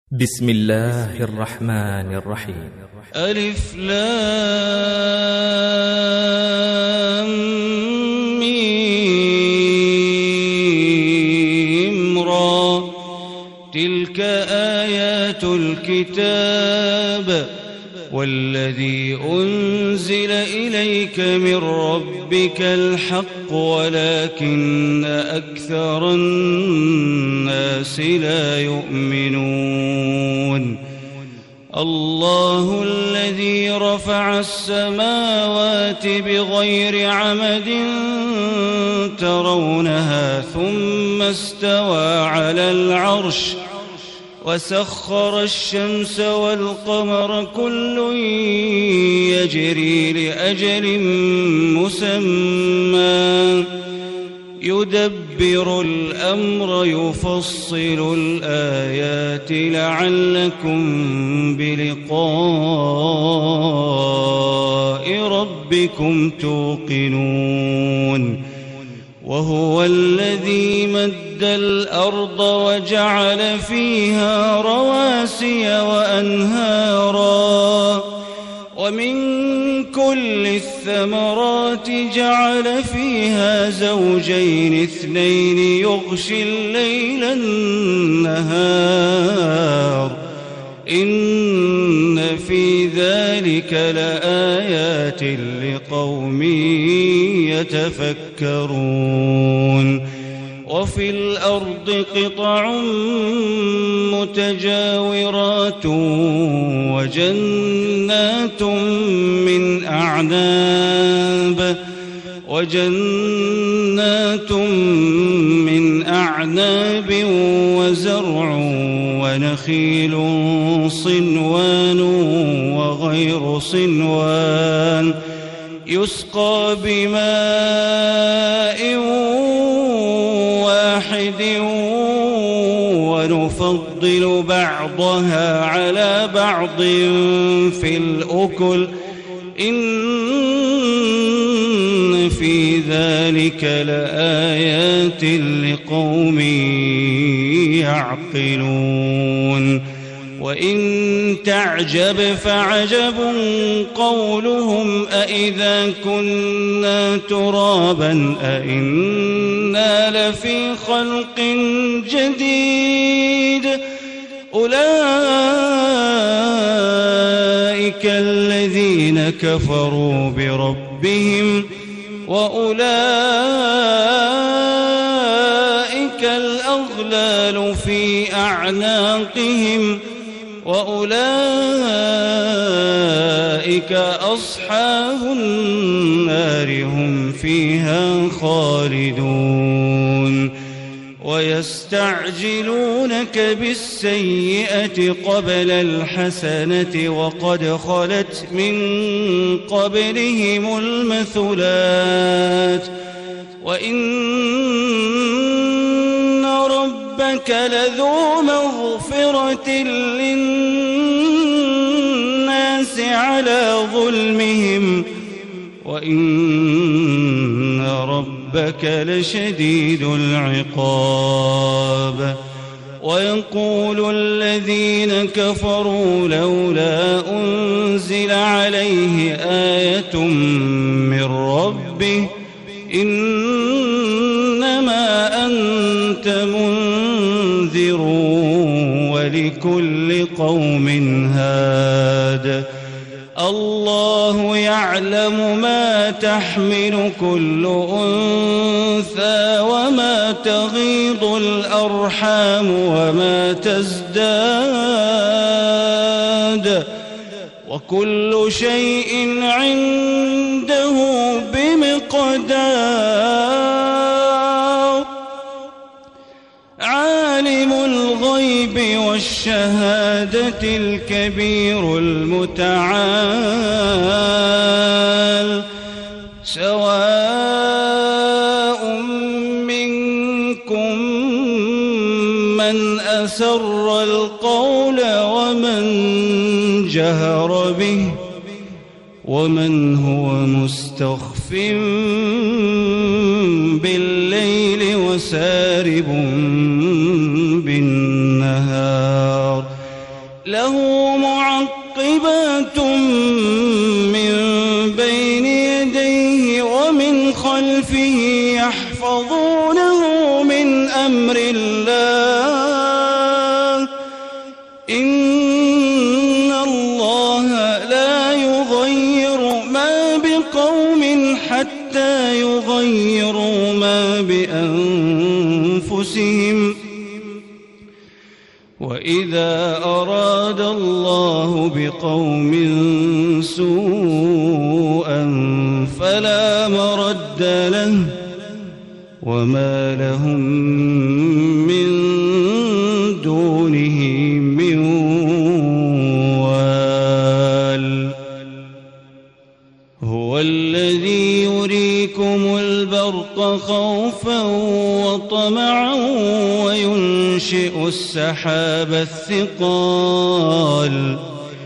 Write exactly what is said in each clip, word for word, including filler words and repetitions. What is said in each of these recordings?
بسم الله الرحمن الرحيم. ألف لام ميم را تلك آيات الكتاب والذي أنزل إليك من ربك الحق ولكن أكثر الناس لا يؤمنون. الله الذي رفع السماوات بغير عمد ترونها ثم استوى على العرش وسخر الشمس والقمر كل يجري لأجل مسمى يدبر الأمر يفصل الآيات لعلكم بلقاء ربكم توقنون. وهو الذي مد الأرض وجعل فيها رواسي وأنهارا ومن كل الثمرات جعل فيها زوجين اثنين يغشي الليل النهار إن في ذلك لآيات لقوم يتفكرون. وفي الأرض قطع متجاورات وجنات من أعناب وجنات من أعناب وزرع ونخيل صنوان وغير صنوان يسقى بماء واحد ونفضل بعضها على بعض في الأكل إن في ذلك لآيات لقوم يعقلون. وإن تعجب فعجب قولهم أإذا كنا ترابا أإنا لفي خلق جديد أولئك الذين كفروا بربهم وأولئك الأغلال في أعناقهم وأولئك أصحاب النار هم فيها خالدون. ويستعجلونك بالسيئة قبل الحسنة وقد خلت من قبلهم المثلات وإن ربك لذو مغفرة للناس على ظلمهم وإن ربك لشديد العقاب. ويقول الذين كفروا لولا أنزل عليه آية من ربه إنما أنت منذر ولكل قوم هاد. الله يعلم ما تحمل كل أنثى وما تغيض الأرحام وما تزداد وكل شيء عنده بمقدار. عالم الغيب والشهادة الكبير المتعال سواء منكم من أسر القول ومن جهر به ومن هو مستخف بالليل وسارب بالنهار له معقبات من بين يديه ومن خلفه يحفظونه من أمر الله إن الله لا يغير ما بقوم حتى يغيروا ما بأنفسهم وإذا أراد الله بقوم سوءا فلا مرد له وما لهم من دونه من وال هو الذي يريكم البرق خوفا وطمعا وينشئ السحاب الثقال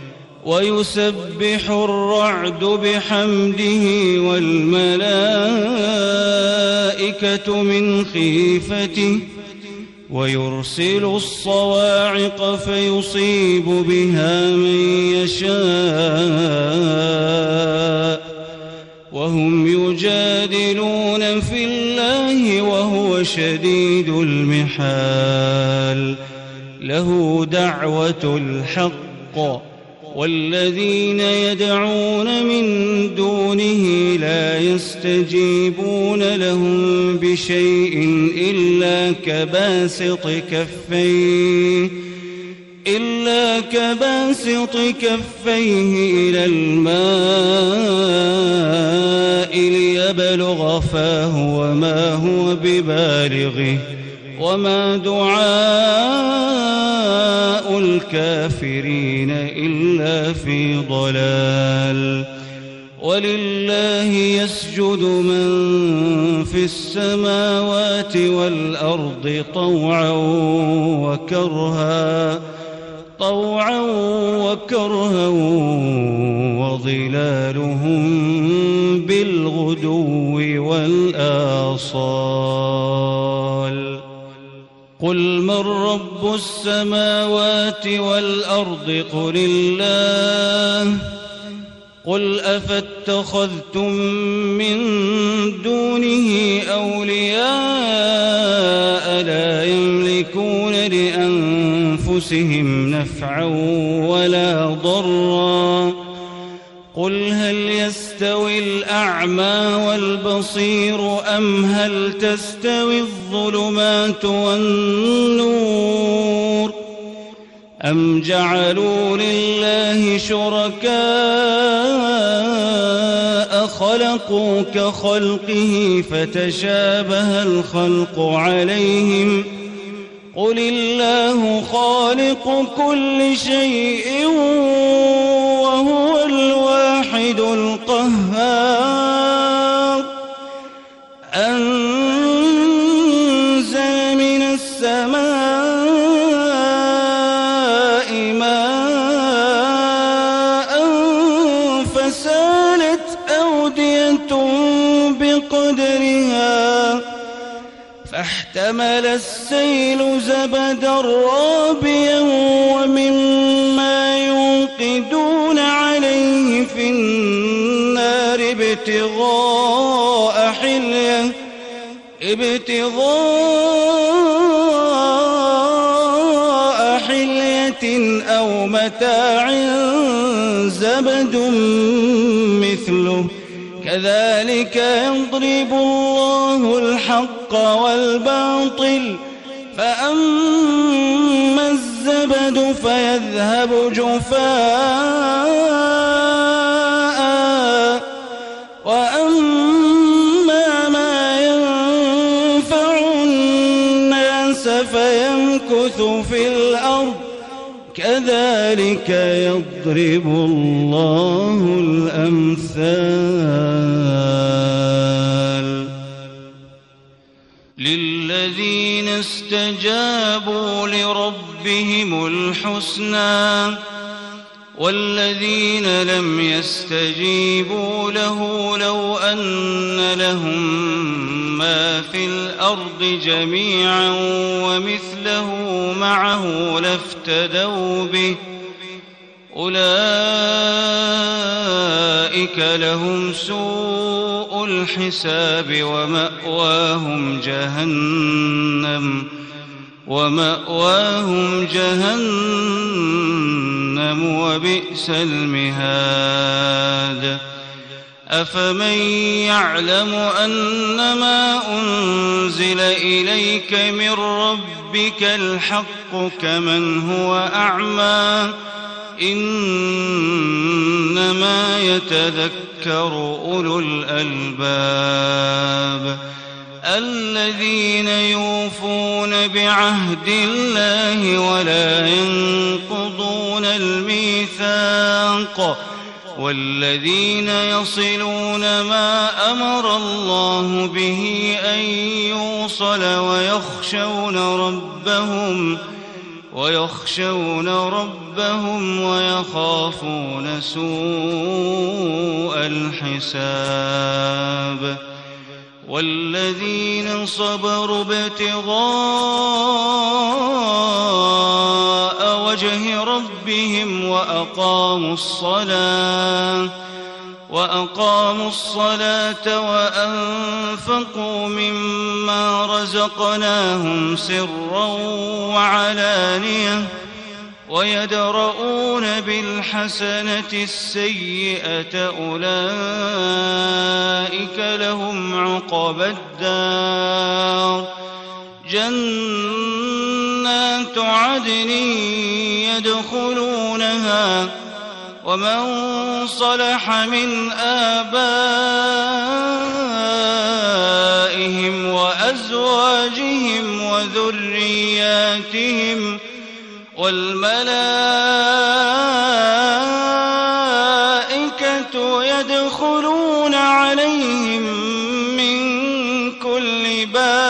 ويسبح الرعد بحمده والملائكة من خيفته ويرسل الصواعق فيصيب بها من يشاء وهم يجادلون في الله وهو شديد المحال له دعوة الحق والذين يدعون من دونه لا يستجيبون لهم بشيء إلا كباسط كفيه إلا كباسط كفيه إلى الماء ليبلغ فاه وما هو ببالغه وما دعاء الكافرين إلا في ضلال ولله يسجد من في السماوات والأرض طوعا وكرها طوعا وكرها وظلالهم بالغدو والآصال قل من رب السماوات والأرض قل الله قل أفاتخذتم من دونه أولياء لا يملكون لأنفسهم نفعا ولا ضرا قل هل يستوي الأعمى والبصير أم هل تستوي الظلمات والنور أم جعلوا لله شركاء خلقوا كخلقه فتشابه الخلق عليهم قل الله خالق كل شيء وهو الواحد القهار أنزل من السماء ماء فسالت أودية بقدرها فاحتمل السيل زبدا رابيا ومما يوقدون عليه في النار ابتغاء حلية ابتغاء حلية أو متاع زبد مثله كذلك يضرب الله الحق والباطل فأما الزبد فيذهب جفاء وأما ما ينفع الناس فيمكث في الأرض كذلك يضرب الله الأمثال للذين استجابوا لربهم الحسنى والذين لم يستجيبوا له لو أن لهم ما في الأرض جميعا ومثله معه لافتدوا به أولئك لهم سوء الحساب ومأواهم جهنم ومأواهم جهنم وبئس المهاد أفمن يعلم أنما أنزل إليك من ربك الحق كمن هو أعمى إنما يتذكر أولو الألباب الذين يوفون بعهد الله ولا ينقضون الميثاق والذين يصلون ما أمر الله به أن يوصل ويخشون ربهم ويخشون ربهم ويخافون سوء الحساب والذين صبروا ابتغاء وجه ربهم وأقاموا الصلاة وأقاموا الصلاة وأنفقوا مما رزقناهم سرا وعلانية ويدرؤون بالحسنة السيئة أولئك لهم عقبى الدار جنات عدن يدخلونها ومن صلح من آبائهم وأزواجهم وذرياتهم والملائكة يدخلون عليهم من كل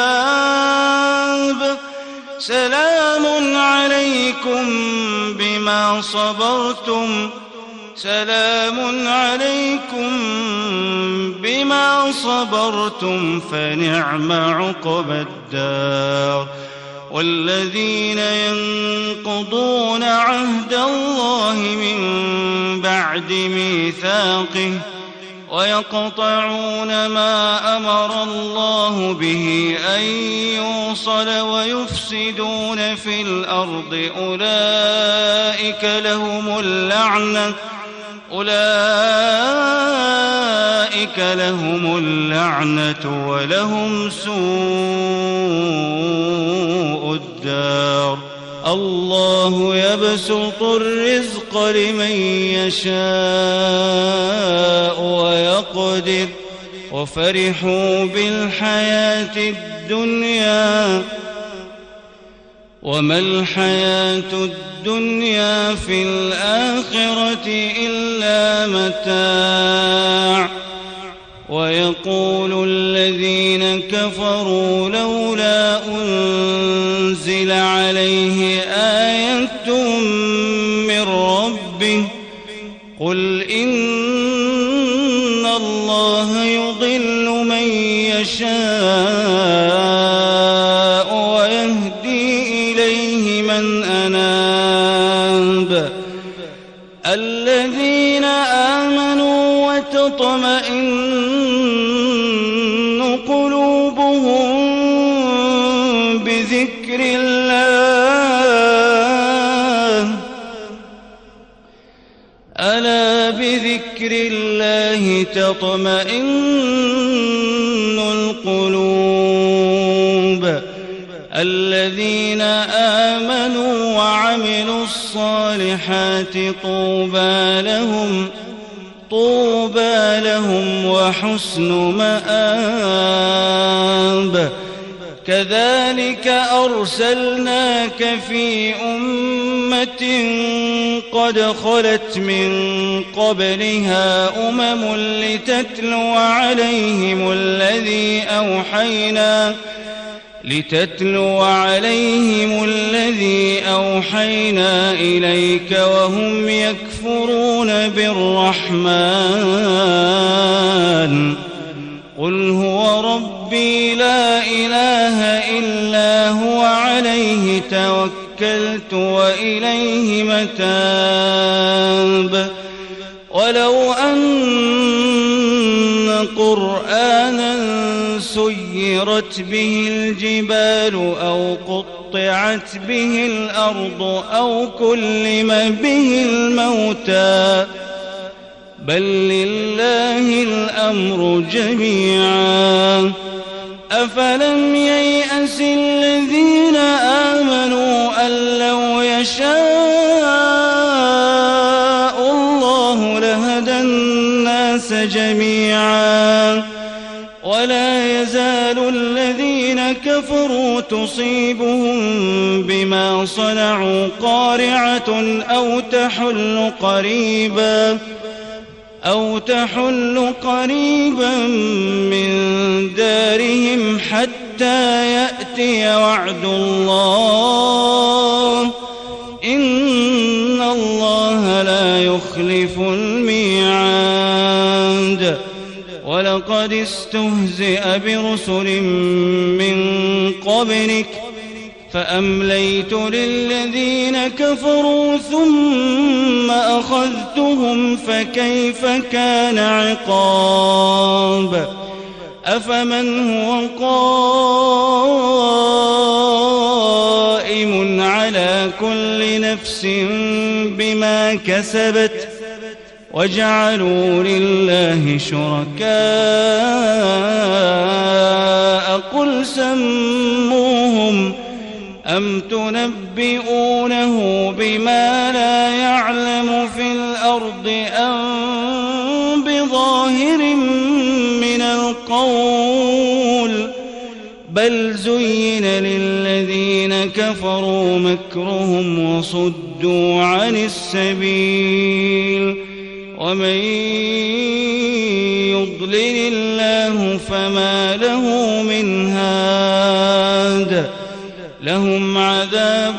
باب سلام عليكم بما صبرتم سلام عليكم بما صبرتم فنعم عقبى الدار والذين ينقضون عهد الله من بعد ميثاقه ويقطعون ما أمر الله به أن يوصل ويفسدون في الأرض أولئك لهم اللعنة أولئك لهم اللعنة ولهم سوء الدار الله يبسط الرزق لمن يشاء ويقدر وفرحوا بالحياة الدنيا وما الحياة الدنيا في الآخرة إلا متاع ويقول الذين كفروا لولا أنزل عليه آية من ربه قل إن الله يضل من يشاء ويهدي إليه من أناب الذين آمنوا وتطمئن قلوبهم بذكر الله ألا بذكر الله تطمئن القلوب الذين آمنوا وعملوا الصالحات طوبى لهم طوبى لهم وحسن مآب كذلك أرسلناك في أمة قد خلت من قبلها أمم لتتلو عليهم الذي أوحينا لتتلو عليهم الذي أوحينا إليك وهم يكفرون بالرحمن قل هو ربي لا إله إلا هو عليه توكلت وإليه متاب ولو أن قرآنا سيرت به الجبال أو قطعت به الأرض أو كلم به الموتى بل لله الأمر جميعا أفلم ييأس الذين آمنوا أن لو يشاء الله لهدى الناس جميعا ولا يزال الذين كفروا تصيبهم بما صنعوا قارعة أو تحل قريبا أو تحل قريبا من دارهم حتى يأتي وعد الله إن الله لا يخلف الميعاد ولقد استهزئ برسل من قبلك فأمليت للذين كفروا ثم أخذتهم فكيف كان عقاب أفمن هو قائم على كل نفس بما كسبت وجعلوا لله شركاء قل سموهم أم تنبئونه بما لا يعلم في الأرض أم بظاهر من القول بل زين للذين كفروا مكرهم وصدوا عن السبيل ومن يضلل الله فما له من هاد لهم عذاب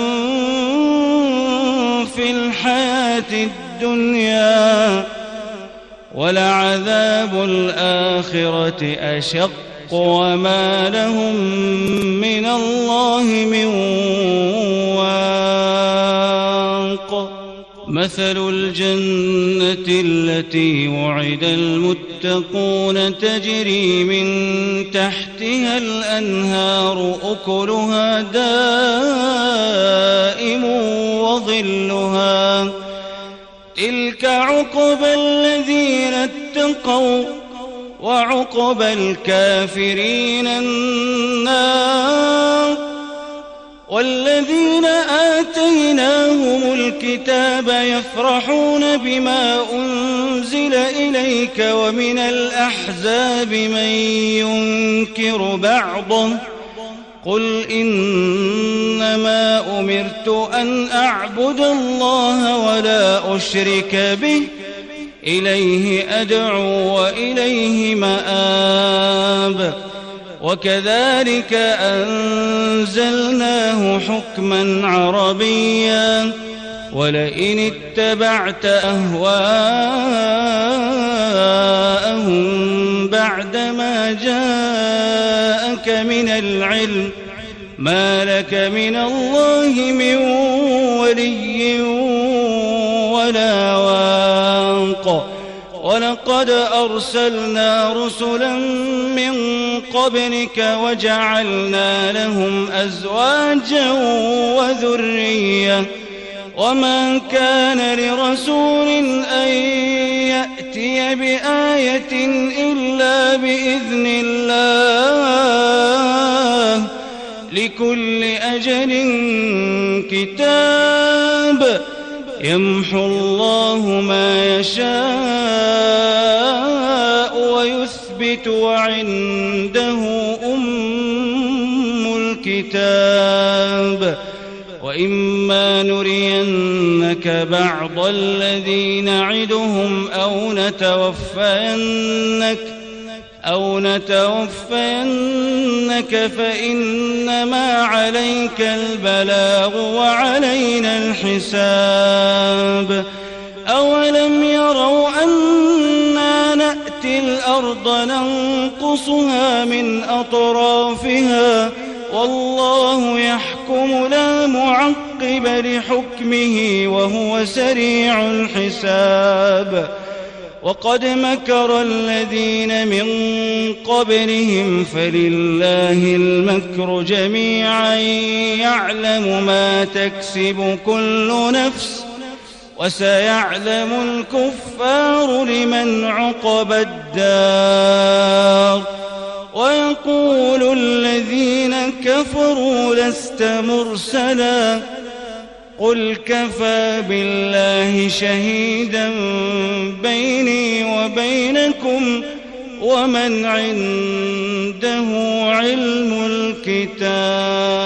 في الحياة الدنيا ولعذاب الآخرة أشق وما لهم من الله من واق مثل الجنة التي وعد المتقون تجري من تحتها الأنهار أكلها دائم وظلها تلك عقبى الذين اتقوا وعقبى الكافرين النار والذين آتيناهم الكتاب يفرحون بما أنزل إليك ومن الأحزاب من ينكر بعضه قل إنما أمرت أن أعبد الله ولا أشرك به إليه أدعو وإليه مآب وكذلك أنزلناه حكما عربيا ولئن اتبعت أهواءهم بعدما جاءك من العلم ما لك من الله من ولي ولا واق ولقد أرسلنا رسلا من قبلك وجعلنا لهم أزواجا وذرية وما كان لرسول أن يأتي بآية إلا بإذن الله لكل أجل كتاب يمحو الله ما يشاء ويثبت وعنده أم الكتاب وإما نرينك بعض الذي نعدهم أو نتوفينك أو نتوفينك فإنما عليك البلاغ وعلينا الحساب أولم يروا أنا نأتي الأرض ننقصها من أطرافها والله يحكم لا معقب معقب لحكمه وهو سريع الحساب وقد مكر الذين من قبلهم فلله المكر جميعا يعلم ما تكسب كل نفس وسيعلم الكفار لمن عقبى الدار ويقول الذين كفروا لست مرسلا قل كفى بالله شهيدا بيني وبينكم ومن عنده علم الكتاب.